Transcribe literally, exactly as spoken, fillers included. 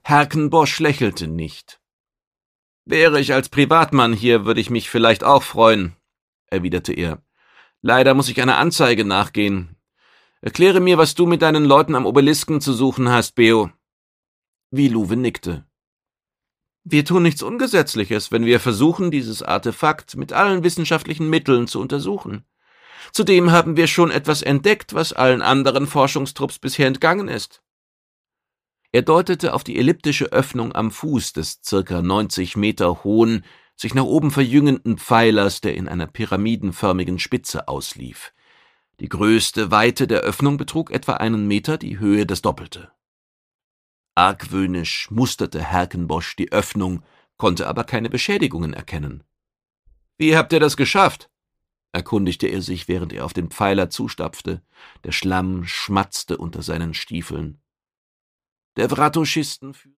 Herkenbosch lächelte nicht. »Wäre ich als Privatmann hier, würde ich mich vielleicht auch freuen«, erwiderte er. »Leider muss ich einer Anzeige nachgehen. Erkläre mir, was du mit deinen Leuten am Obelisken zu suchen hast, Beo.« Wieluwe nickte. »Wir tun nichts Ungesetzliches, wenn wir versuchen, dieses Artefakt mit allen wissenschaftlichen Mitteln zu untersuchen. Zudem haben wir schon etwas entdeckt, was allen anderen Forschungstrupps bisher entgangen ist.« Er deutete auf die elliptische Öffnung am Fuß des circa neunzig Meter hohen, sich nach oben verjüngenden Pfeilers, der in einer pyramidenförmigen Spitze auslief. Die größte Weite der Öffnung betrug etwa einen Meter, die Höhe das Doppelte. Argwöhnisch musterte Herkenbosch die Öffnung, konnte aber keine Beschädigungen erkennen. »Wie habt ihr das geschafft?« erkundigte er sich, während er auf den Pfeiler zustapfte. Der Schlamm schmatzte unter seinen Stiefeln. Der Vratoschisten